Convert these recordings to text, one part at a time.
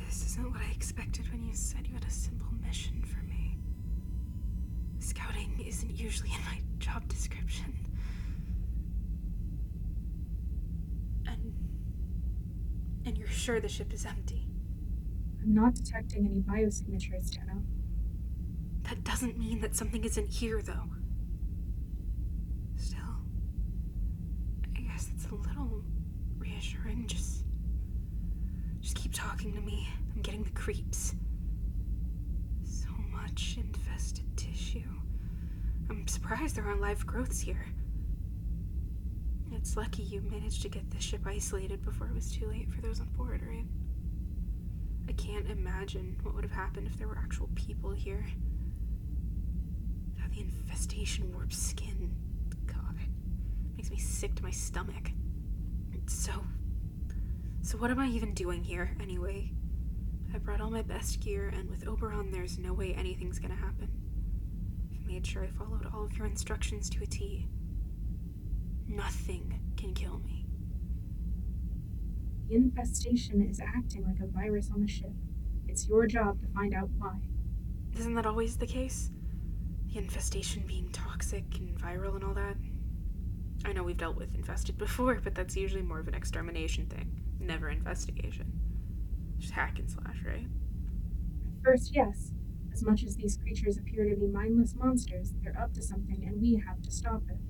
This isn't what I expected when you said you had a simple mission for me. Scouting isn't usually in my job description. And you're sure the ship is empty? I'm not detecting any biosignatures, Tenno. That doesn't mean that something isn't here, though. Still, I guess it's a little reassuring. Just keep talking to me. I'm getting the creeps. So much infested tissue. I'm surprised there aren't live growths here. It's lucky you managed to get the ship isolated before it was too late for those on board, right? I can't imagine what would have happened if there were actual people here. God, the infestation warped skin. God, it makes me sick to my stomach. So what am I even doing here, anyway? I brought all my best gear, and with Oberon, there's no way anything's gonna happen. I've made sure I followed all of your instructions to a T. Nothing can kill me. The infestation is acting like a virus on the ship. It's your job to find out why. Isn't that always the case? The infestation being toxic and viral and all that? I know we've dealt with infested before, but that's usually more of an extermination thing, never investigation. Just hack and slash, right? At first, yes. As much as these creatures appear to be mindless monsters, they're up to something and we have to stop it.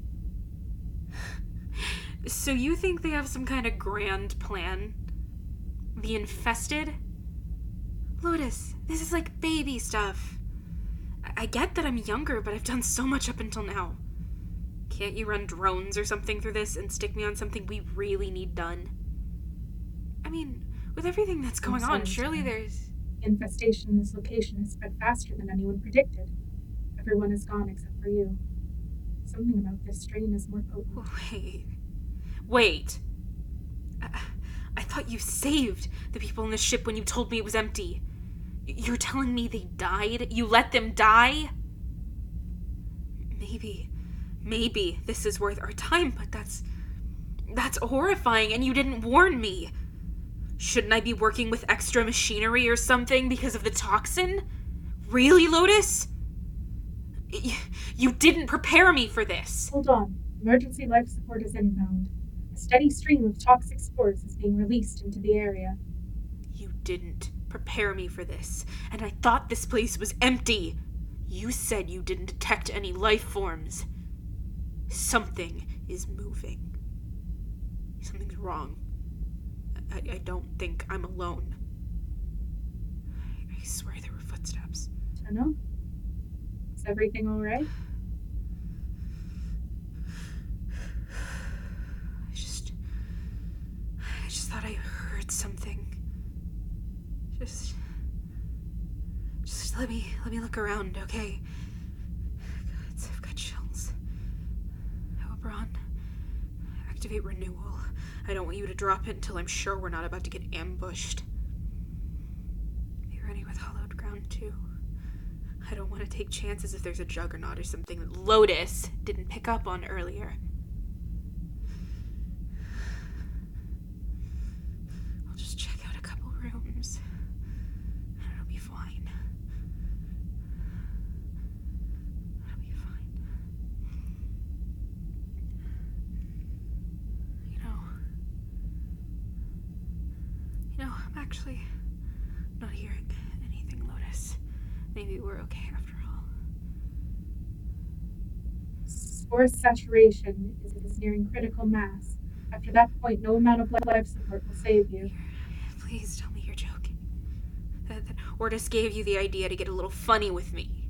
So you think they have some kind of grand plan? The infested? Lotus, this is like baby stuff. I get that I'm younger, but I've done so much up until now. Can't you run drones or something through this and stick me on something we really need done? I mean, with everything that's going on, surely there's... Infestation in this location has spread faster than anyone predicted. Everyone is gone except for you. Something about this strain is more potent. Wait. I thought you saved the people in the ship when you told me it was empty. You're telling me they died? You let them die? Maybe this is worth our time, but that's horrifying, and you didn't warn me. Shouldn't I be working with extra machinery or something because of the toxin? Really, Lotus? You didn't prepare me for this. Hold on. Emergency life support is inbound. A steady stream of toxic spores is being released into the area. You didn't prepare me for this, and I thought this place was empty. You said you didn't detect any life forms. Something is moving. Something's wrong. I don't think I'm alone. I swear there were footsteps. Tenno? Is everything all right? I just thought I heard something. Just let me look around, okay? God, I've got chills. Oberon, activate renewal. I don't want you to drop it until I'm sure we're not about to get ambushed. Be ready with hollowed ground, too. I don't want to take chances if there's a juggernaut or something that Lotus didn't pick up on earlier. I'll just check out a couple rooms. It'll be fine. It'll be fine. I'm actually not hearing anything, Lotus. Maybe we're okay after all. Spore saturation is nearing critical mass. After that point, no amount of life support will save you. Please tell me you're joking. That Ortis gave you the idea to get a little funny with me.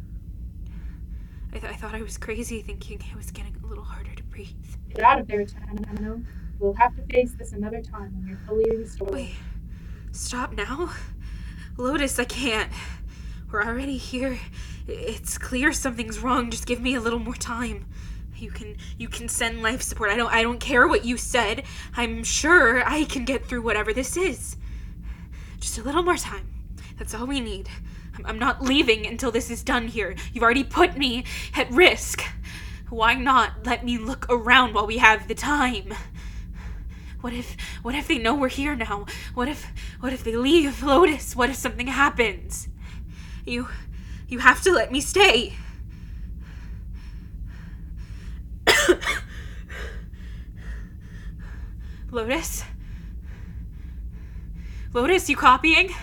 I thought I was crazy thinking it was getting a little harder to breathe. Get out of there, Tenno. We'll have to face this another time when you're fully restored. Wait, stop now? Lotus, I can't. We're already here. It's clear something's wrong. Just give me a little more time. You can send life support. I don't care what you said. I'm sure I can get through whatever this is. Just a little more time. That's all we need. I'm not leaving until this is done here. You've already put me at risk. Why not let me look around while we have the time? What if they know we're here now? What if they leave Lotus? What if something happens? You have to let me stay. Lotus? Lotus, you copying?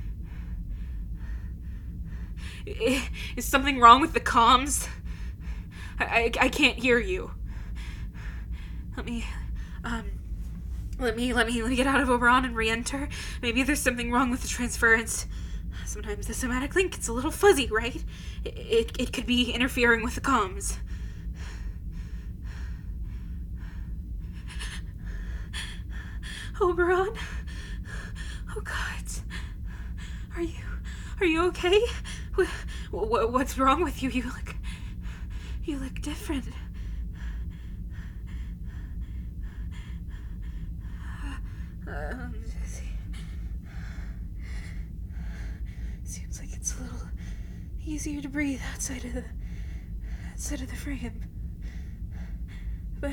Is something wrong with the comms? I can't hear you. Let me get out of Oberon and re-enter. Maybe there's something wrong with the transference. Sometimes the somatic link gets a little fuzzy, right? It could be interfering with the comms. Oberon? Oh God. Are you okay? What's wrong with you? You look different. Seems like it's a little easier to breathe outside of the frame. But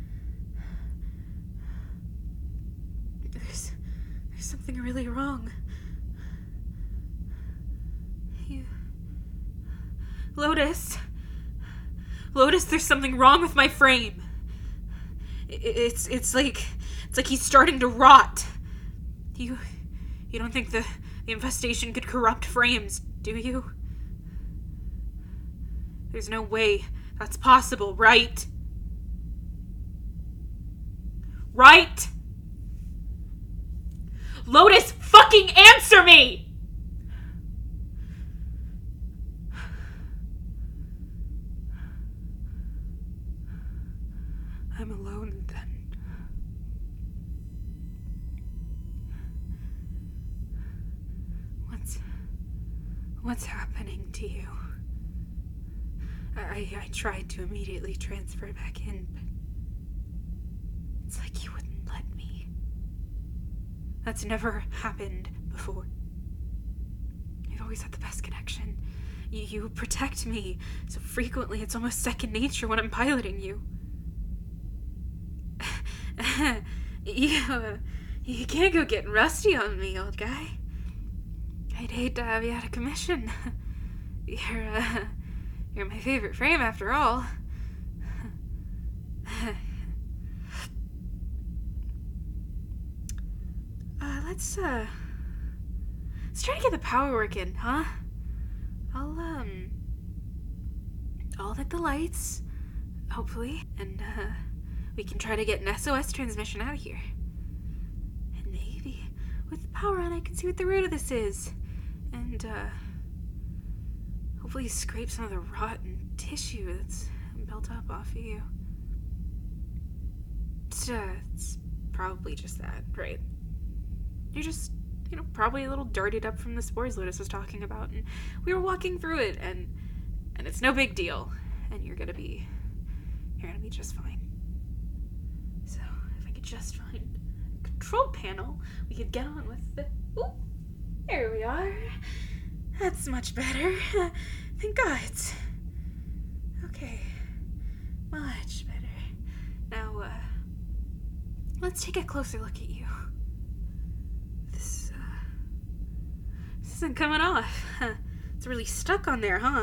there's something really wrong. Lotus, there's something wrong with my frame. It's like he's starting to rot. You don't think the infestation could corrupt frames, do you? There's no way that's possible, right? Right? Lotus, fucking answer me! I'm alone then. What's happening to you? I tried to immediately transfer back in, but it's like you wouldn't let me. That's never happened before. You've always had the best connection. You protect me so frequently, it's almost second nature when I'm piloting you. You can't go getting rusty on me, old guy. I'd hate to have you out of commission. You're my favorite frame after all. Let's try to get the power working, huh? I'll hit the lights, hopefully, and we can try to get an SOS transmission out of here. And maybe with the power on I can see what the root of this is. And hopefully scrape some of the rotten tissue that's built up off of you. It's probably just that, right? You're just, probably a little dirtied up from the spores Lotus was talking about, and we were walking through it, and it's no big deal, and you're gonna be just fine. So, if I could just find a control panel, we could get on with the... Ooh, there we are. That's much better. Thank God. Okay. Much better. Now, let's take a closer look at you. This isn't coming off. It's really stuck on there, huh?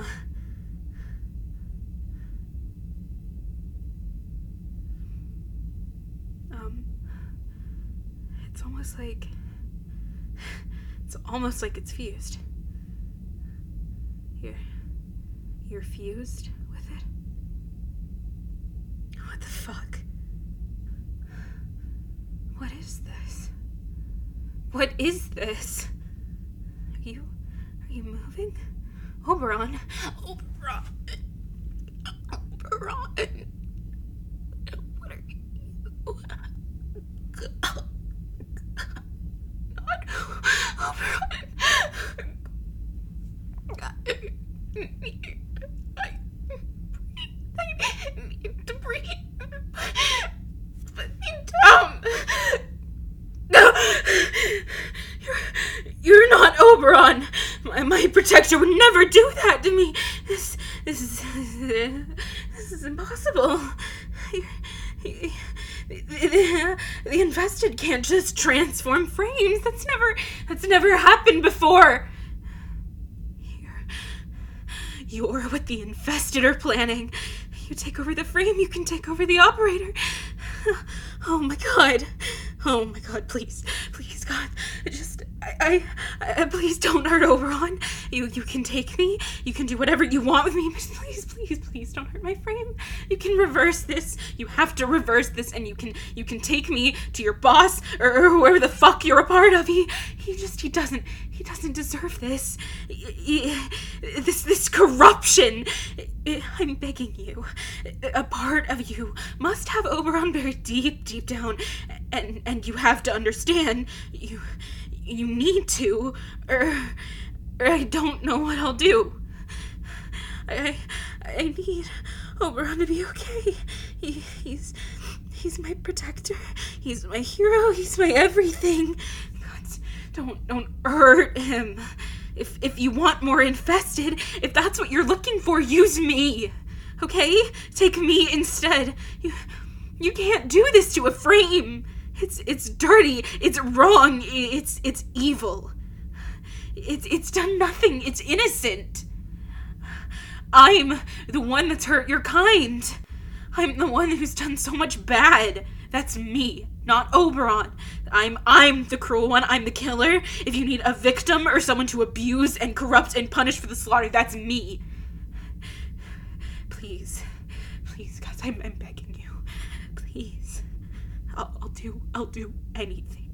It's almost like it's fused. You're fused with it? What the fuck? What is this? What is this? Are you moving? Oberon? Oberon! What are you? I need to breathe. Put me down. No, you're not Oberon. My protector would never do that to me. This is impossible. The infested can't just transform frames. That's never happened before. You're what the infested are planning. You take over the frame, you can take over the operator. Oh my god. Oh my god, please, God. Just, please don't hurt Oberon. You can take me. You can do whatever you want with me, but please don't hurt my frame. You can reverse this. You have to reverse this, and you can take me to your boss or whoever the fuck you're a part of. He doesn't deserve this. This corruption. I'm begging you. A part of you must have Oberon buried deep down, and you have to understand. You need to, or I don't know what I'll do. I need Oberon to be okay. He's my protector. He's my hero. He's my everything. God, don't hurt him. If you want more infested, if that's what you're looking for, use me. Okay? Take me instead. You can't do this to a frame. It's dirty. It's wrong. It's evil. It's done nothing. It's innocent. I'm the one that's hurt your kind. I'm the one who's done so much bad. That's me, not Oberon. I'm the cruel one. I'm the killer. If you need a victim or someone to abuse and corrupt and punish for the slaughter, that's me. Please, guys, I'm begging you. Please. I'll do anything.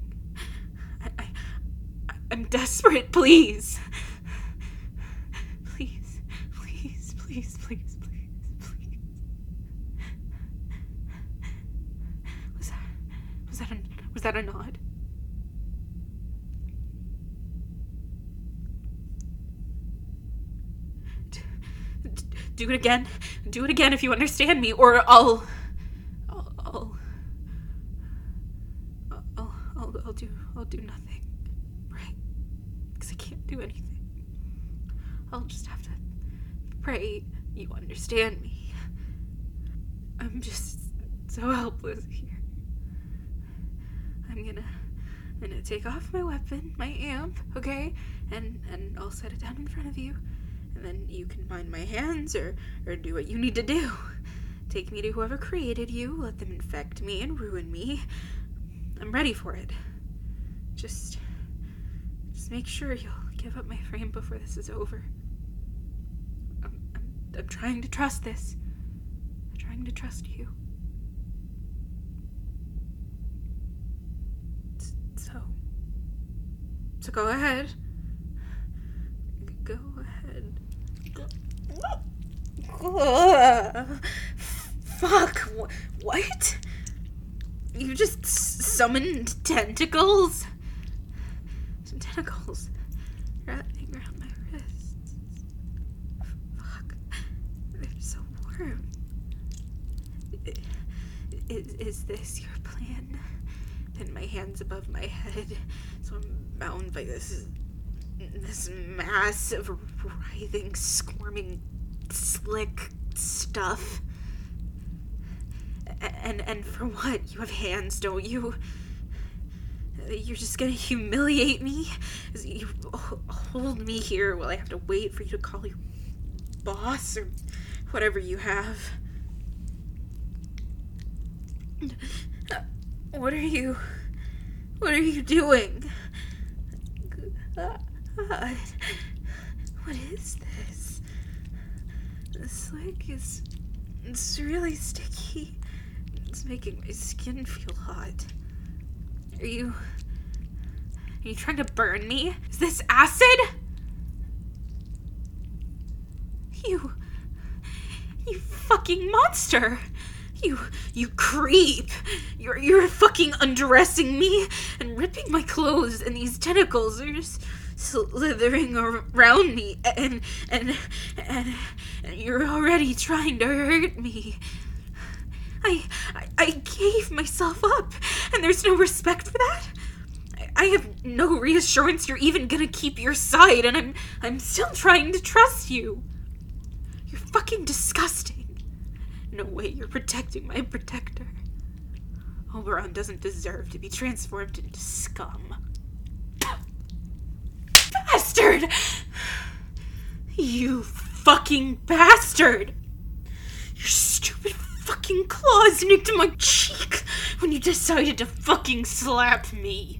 I'm desperate, please. Please. Was that a nod? Do it again. Do it again if you understand me, or I'll do nothing, right? Because I can't do anything. I'll just have to pray you understand me. I'm just so helpless here. I'm gonna take off my weapon, my amp, okay? And I'll set it down in front of you. And then you can bind my hands or do what you need to do. Take me to whoever created you, let them infect me and ruin me. I'm ready for it. Just make sure you'll give up my frame before this is over. I'm trying to trust this. I'm trying to trust you. So go ahead. Go ahead. Fuck. What? You just summoned tentacles? Some tentacles wrapping around my wrists. Fuck. They're so warm. Is this your plan? Pin my hands above my head so I'm bound by this mass of writhing, squirming, slick stuff. And for what? You have hands, don't you? You're just gonna humiliate me? You hold me here while I have to wait for you to call your boss or whatever you have. What are you doing? God. What is this? The slick it's really sticky. It's making my skin feel hot. Are you trying to burn me? Is this acid? You fucking monster! You creep! You're fucking undressing me and ripping my clothes, and these tentacles are just slithering around me, and you're already trying to hurt me. I gave myself up, and there's no respect for that. I have no reassurance you're even gonna keep your side, and I'm still trying to trust you. You're fucking disgusting. No way you're protecting my protector. Oberon doesn't deserve to be transformed into scum. Bastard! You fucking bastard! Your stupid fucking claws nicked my cheek when you decided to fucking slap me.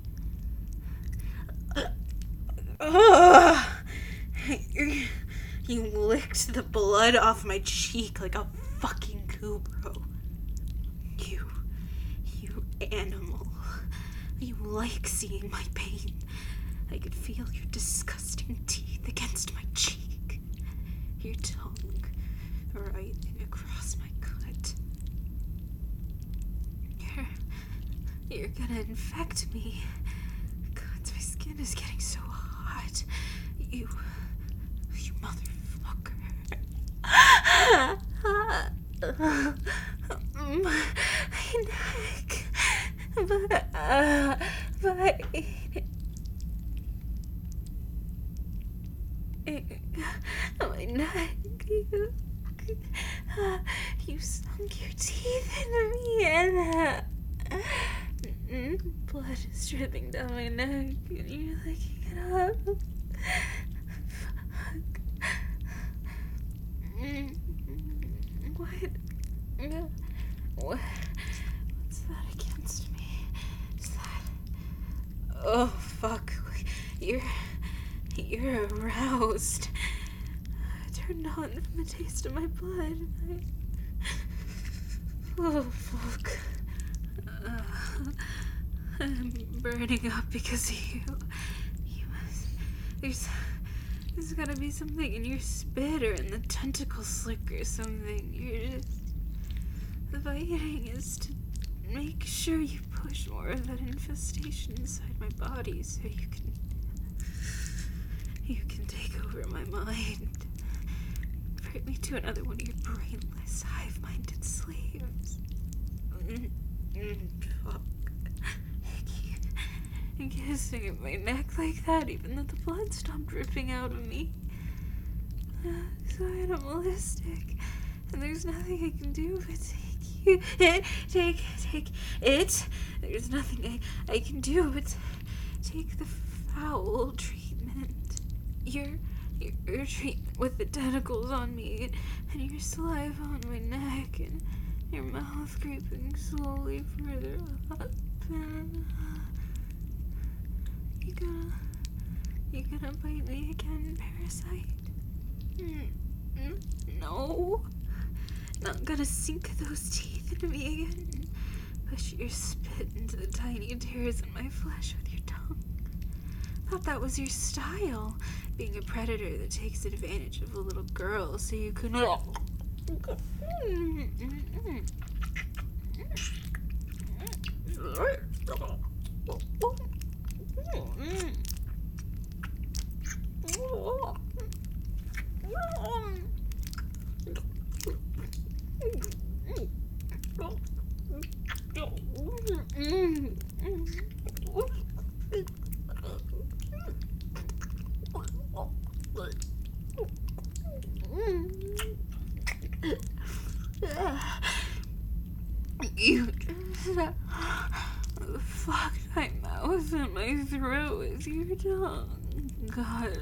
You licked the blood off my cheek like a fucking Kubro. You animal. You like seeing my pain. I could feel your disgusting teeth against my cheek. Your tongue right across my gut. You're gonna infect me. God, my skin is getting so hot. You motherfucker. My neck. My neck. You sunk your teeth into me and blood is dripping down my neck and you're licking it up. What's that against me? Is that... Oh, fuck. You're aroused. Turned on from the taste of my blood. Oh, fuck. I'm burning up because of you. There's gotta be something in your spit or in the tentacle slick or something. You're just... The fighting is to make sure you push more of that infestation inside my body so you can take over my mind. Convert me to another one of your brainless, hive-minded slaves. Fuck. You kissing at my neck like that, even though the blood stopped dripping out of me. So animalistic. And there's nothing I can do but take it. There's nothing I can do but take the foul treatment. Your treatment with the tentacles on me and your saliva on my neck and your mouth creeping slowly further up. You gonna bite me again, parasite? No. Not gonna sink those teeth into me again. Push your spit into the tiny tears in my flesh with your tongue. Thought that was your style, being a predator that takes advantage of a little girl so you can... You fucked my mouth and my throat with your tongue. God.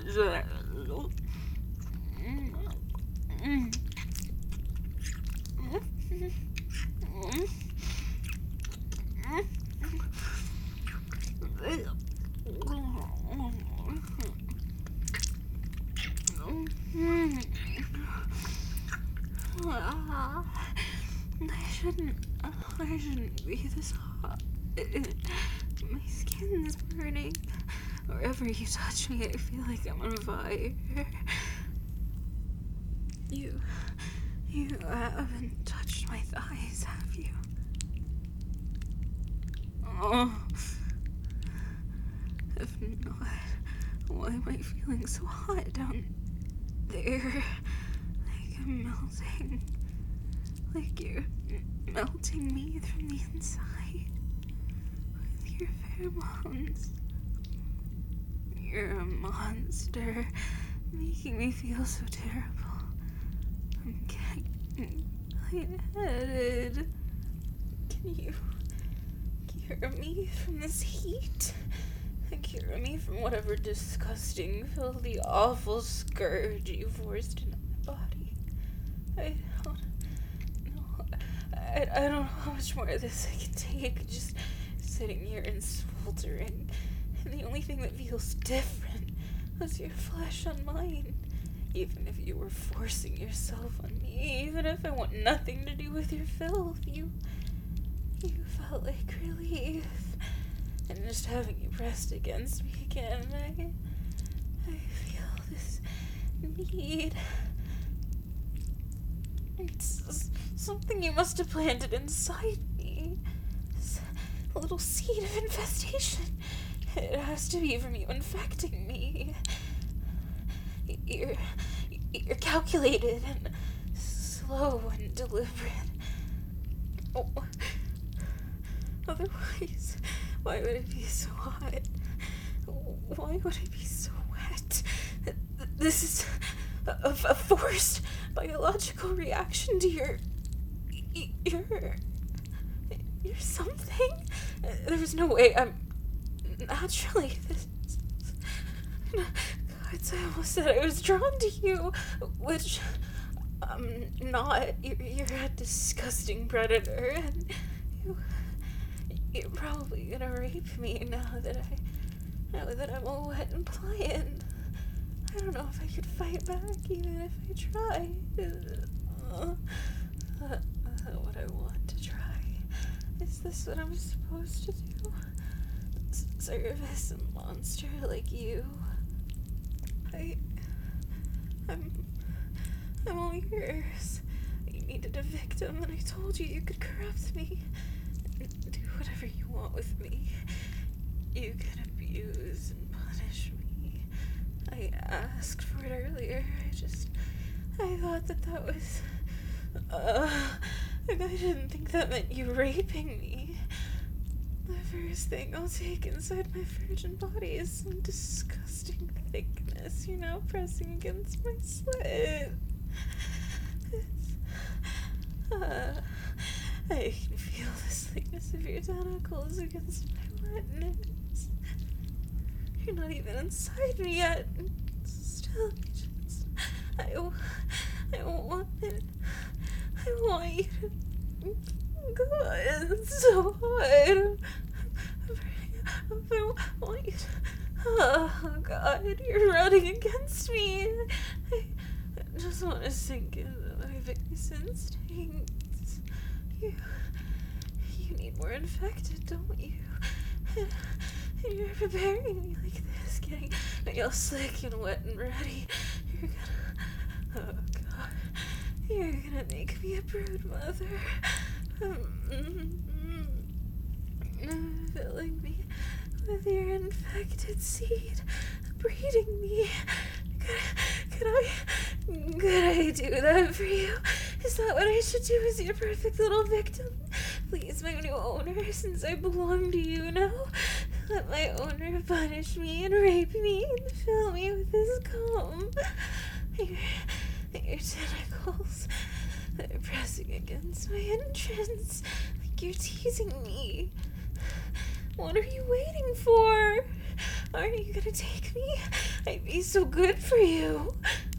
I shouldn't be this hot. My skin's burning. Wherever you touch me, I feel like I'm on fire. You haven't touched my thighs, have you? Oh. If not, why am I feeling so hot down there? Like I'm melting. Like you're melting me from the inside with your pheromones. You're a monster, making me feel so terrible. I'm getting lightheaded. Cure me from this heat. Cure me from whatever disgusting, filthy, awful scourge you forced into my body. I don't know how much more of this I can take, just sitting here and sweltering. And the only thing that feels different was your flesh on mine. Even if you were forcing yourself on me, even if I want nothing to do with your filth, you felt like relief. And just having you pressed against me again, I feel this need. It's something you must have planted inside me. A little seed of infestation. It has to be from you infecting me. You're calculated and slow and deliberate. Oh. Otherwise, why would it be so hot? Why would it be so wet? This is a forced biological reaction to your something. There's no way I'm naturally this. God, I almost said I was drawn to you, which I'm not. You're a disgusting predator, and you're probably gonna rape me now that I'm all wet and pliant. I don't know if I could fight back, even if I tried. What I want to try. Is this what I'm supposed to do? Service a monster like you? I'm all yours. You needed a victim, and I told you you could corrupt me. Do whatever you want with me. You can abuse and punish me. I asked for it earlier. I thought that was... I didn't think that meant you raping me. The first thing I'll take inside my virgin body is some disgusting thickness you're now pressing against my slit. I can feel the thickness of your tentacles against my wetness. You're not even inside me yet. Still, I want it. I want you to... God, it's so hard. I want you to... Oh, God, you're running against me. I just want to sink into my base instincts. You need more infected, don't you? And you're preparing me like this, getting me all slick and wet and ready. You're gonna... Oh, God. You're gonna make me a brood mother. Filling me with your infected seed, breeding me. Could I do that for you? Is that what I should do as your perfect little victim? Please, my new owner, since I belong to you now, let my owner punish me and rape me and fill me with his cum. Your tentacles, they're pressing against my entrance, like you're teasing me. What are you waiting for? Aren't you gonna take me? I'd be so good for you.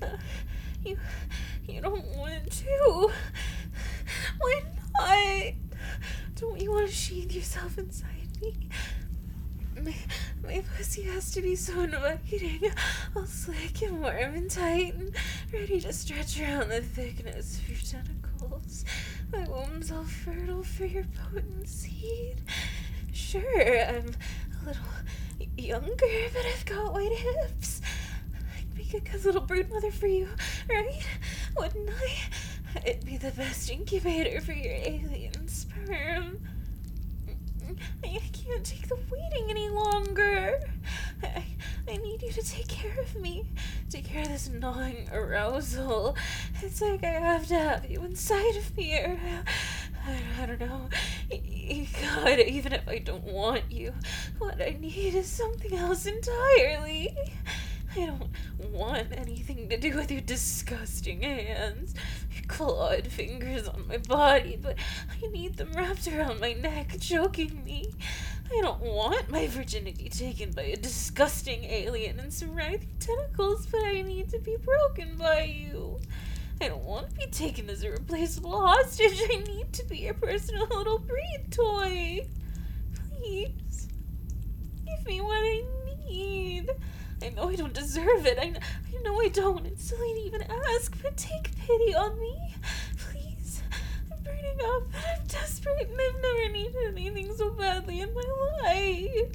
You don't want to. Why not? Don't you want to sheathe yourself inside me? My pussy has to be so inviting, all slick and warm and tight and ready to stretch around the thickness of your tentacles. My womb's all fertile for your potent seed. Sure, I'm a little younger, but I've got white hips. I'd make a good little brood mother for you, right? Wouldn't I? I'd be the best incubator for your alien sperm. I can't take the waiting any longer. I need you to take care of me. Take care of this gnawing arousal. It's like I have to have you inside of me, or I don't know. God, even if I don't want you, what I need is something else entirely. I don't want anything to do with your disgusting hands, your clawed fingers on my body, but I need them wrapped around my neck, choking me. I don't want my virginity taken by a disgusting alien and some writhy tentacles, but I need to be broken by you. I don't want to be taken as a replaceable hostage. I need to be your personal little breed toy. Please, give me what I need. I know I don't deserve it. I know I don't. It's silly to even ask, but take pity on me. Please. I'm burning up, and I'm desperate, and I've never needed anything so badly in my life.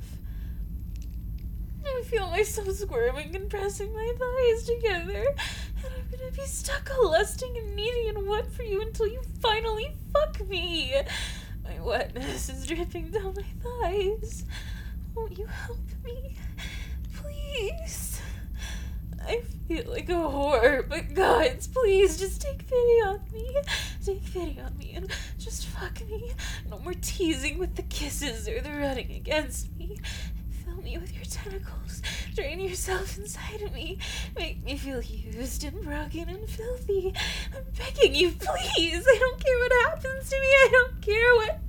I feel myself squirming and pressing my thighs together, and I'm gonna be stuck all lusting and needy and wet for you until you finally fuck me. My wetness is dripping down my thighs. Won't you help me? Please. I feel like a whore, but gods, please just take pity on me. Take pity on me and just fuck me. No more teasing with the kisses or the running against me. Fill me with your tentacles. Drain yourself inside of me. Make me feel used and broken and filthy. I'm begging you, please. I don't care what happens to me. I don't care what...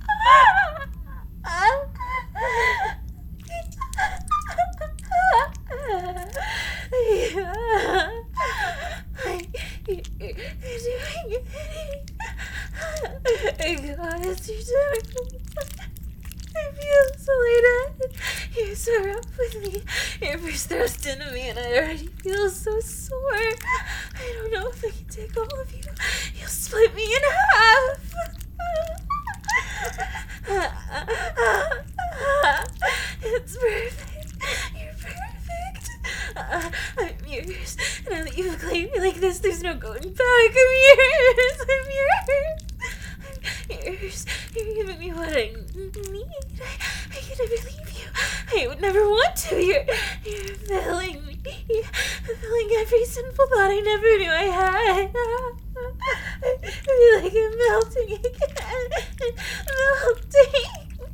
Goddess, you're tentacles. I feel so lightheaded. You're so rough with me. You're first thrust into me and I already feel so sore. I don't know if I can take all of you. You'll split me in half. It's perfect. You're perfect. I'm yours. Now that you've claimed me like this, there's no going back. I'm yours. I'm yours. Yours. You're giving me what I need. I can never leave you. I would never want to. You're filling me. Filling every sinful thought I never knew I had. I feel like I'm melting again. Melting.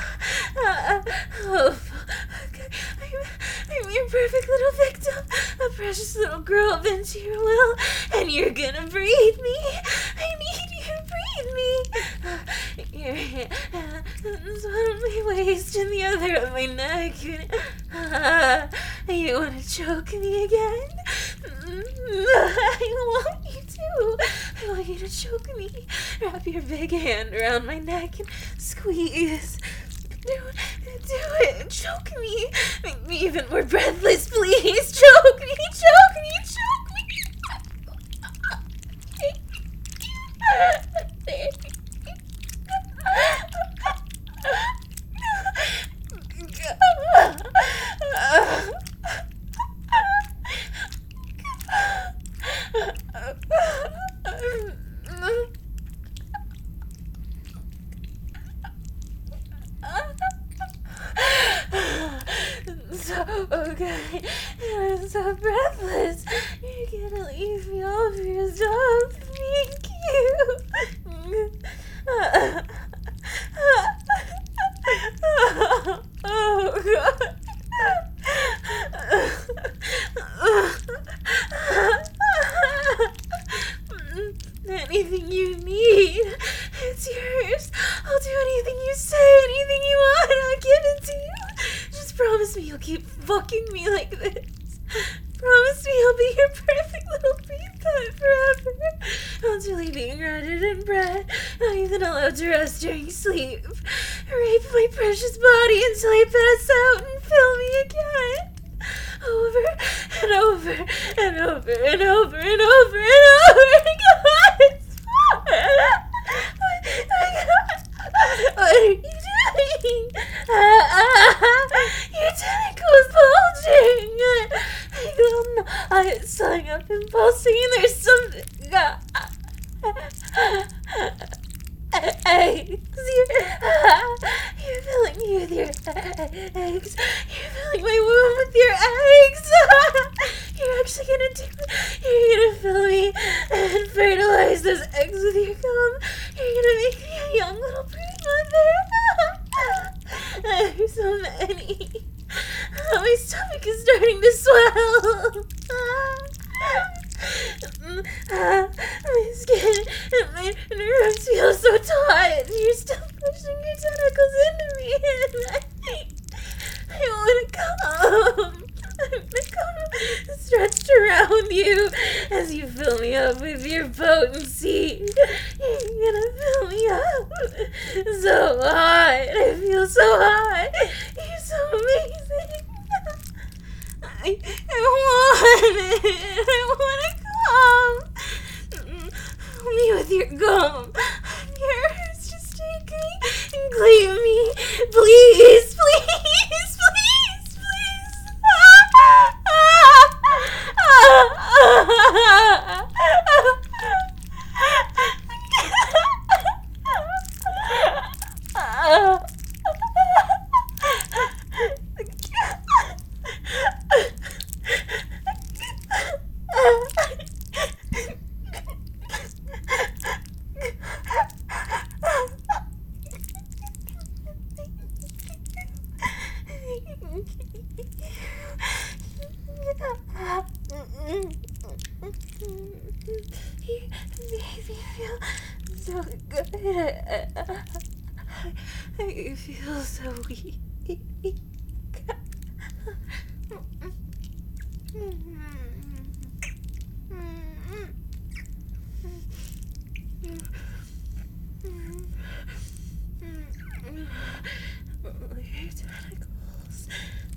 Oh, okay. I'm your perfect little victim. A precious little girl bent to your will. And you're gonna breathe me. I need you to breathe me. Your hands on my waist and the other on my neck. You wanna choke me again? I want you to. I want you to choke me. Wrap your big hand around my neck and squeeze. Do it. Choke me. Make me even more breathless, please. Choke me. Choke me. Choke me. Okay, I'm so breathless. You're gonna leave me all for yourself. Thank you. Oh, God. Anything you need, it's yours. I'll do anything you say, anything you want, I'll give it to you. Just promise me you'll keep fucking me like this. Promise me I'll be your perfect little breed pet forever. Constantly being rotted and bred, not even allowed to rest during sleep. Rape my precious body until I pass out and fill me again. Over and over and over and over and over and over. God, it's fun. What are you doing? Your tentacles bulging. It's swelling up and pulsing, and there's something. Eggs. You're filling me with your eggs. You're filling my womb with your eggs. You're actually gonna do it. You're gonna fill me and fertilize those eggs with your cum. You're gonna make me a young little brood mother. There's so many. My stomach is starting to swell. My skin and my nerves feel so taut. You're still pushing your tentacles into me, and I want to come. I'm going to come stretched around you as you fill me up with your potency. You're gonna fill me up so hot. I feel so hot. You're so amazing. I want it. I want to come. Fill me with your gum. Your hurts just take me and clean me. Please, please, please, please. You make me feel so good. I feel so weak. Your tentacles.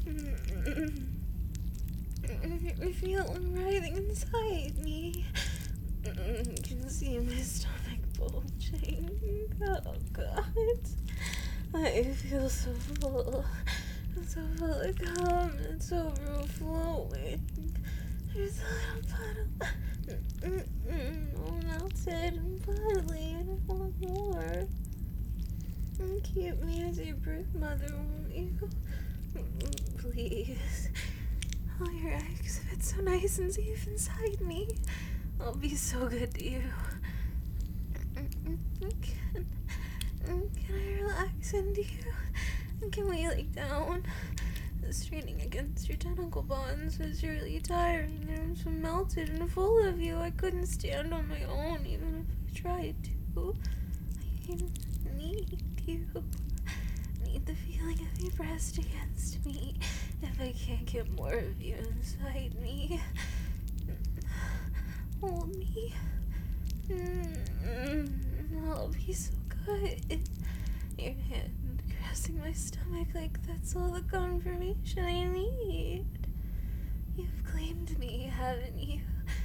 I feel them writhing inside me. I can see my stomach bulging. Oh God. I feel so full. So full of cum and so overflowing. There's a little puddle. All melted and bubbly, and I want more. And keep me as your brood mother, won't you? Please. All your eggs fit so nice and safe inside me. I'll be so good to you. Can I relax into you? Can we lay down? Straining against your tentacle bonds was really tiring. I'm so melted and full of you. I couldn't stand on my own, even if I tried to. I need you. I need the feeling of your breast against me. If I can't get more of you inside me, hold me. I'll be so good. Your hand caressing my stomach like that's all the confirmation I need. You've claimed me, haven't you?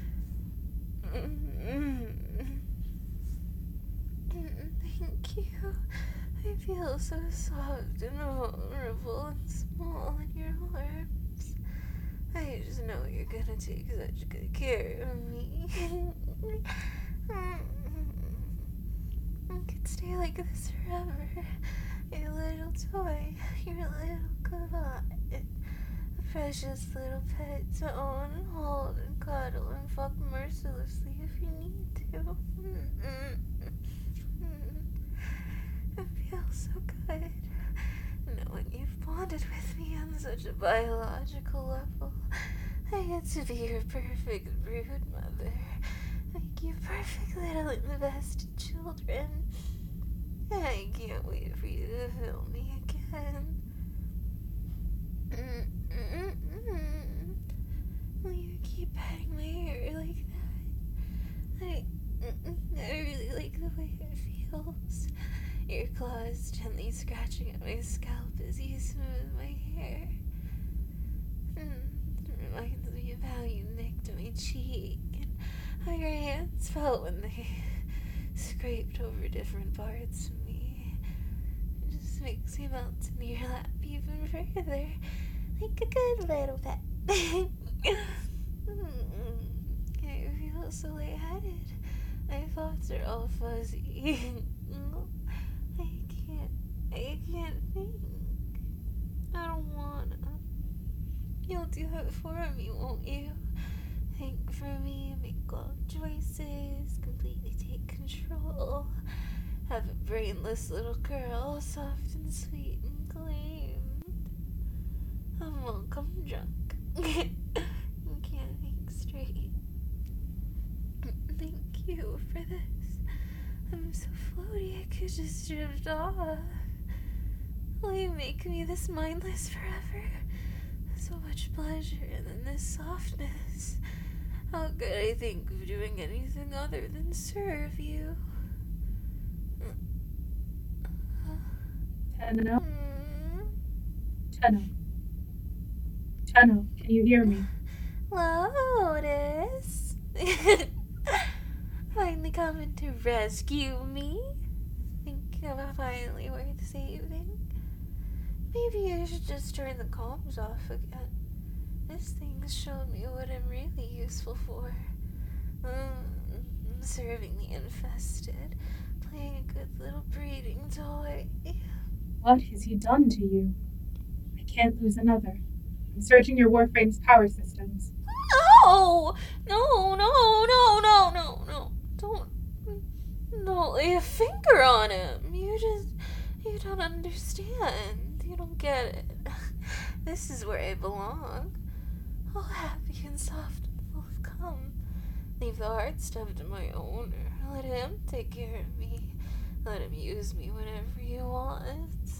Thank you. I feel so soft and vulnerable and small in your arms. I just know you're gonna take such good care of me. I could stay like this forever. Your little toy, your little cravat, a precious little pet to own and hold and cuddle and fuck mercilessly if you need to. It feels so good knowing you've bonded with me on such a biological level. I get to be your perfect brood mother. Like you perfect little and the best children. I can't wait for you to fill me again. Will you keep patting my hair like that? I really like the way it feels. Your claws gently scratching at my scalp as you smooth my hair. It reminds me of how you nicked my cheek and how your hands felt when they scraped over different parts of me. It just makes me melt into your lap even further, like a good little pet. I feel so lightheaded. My thoughts are all fuzzy. I can't think. I don't wanna. You'll do it for me, won't you? Think for me, make all choices, completely take control. Have a brainless little girl, soft and sweet and claimed. I'm welcome drunk. You can't think straight. Thank you for this. I'm so floaty I could just drift off. Will you make me this mindless forever? So much pleasure and then this softness. How could I think of doing anything other than serve you? Tenno? Tenno? Tenno, can you hear me? Lotus! Finally coming to rescue me? Think I'm finally worth saving? Maybe I should just turn the comms off again. This thing's shown me what I'm really useful for. Serving the infested, playing a good little breeding toy. What has he done to you? I can't lose another. I'm searching your Warframe's power systems. No! No! Don't lay a finger on him. You don't understand. You don't get it. This is where I belong. All happy and soft and full of cum. Leave the hard stuff to my owner. Let him take care of me. Let him use me whenever he wants.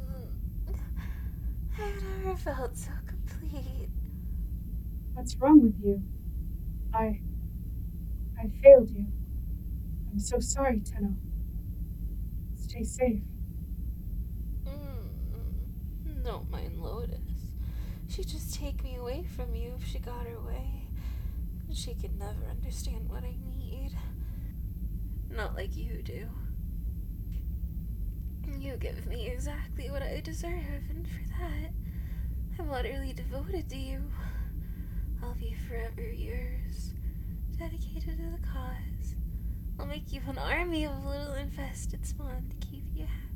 I've never felt so complete. What's wrong with you? I failed you. I'm so sorry, Tenno. Stay safe. Don't mind Lotus. She'd just take me away from you if she got her way. She could never understand what I need. Not like you do. You give me exactly what I deserve, and for that, I'm utterly devoted to you. I'll be forever yours, dedicated to the cause. I'll make you an army of little infested spawn to keep you happy.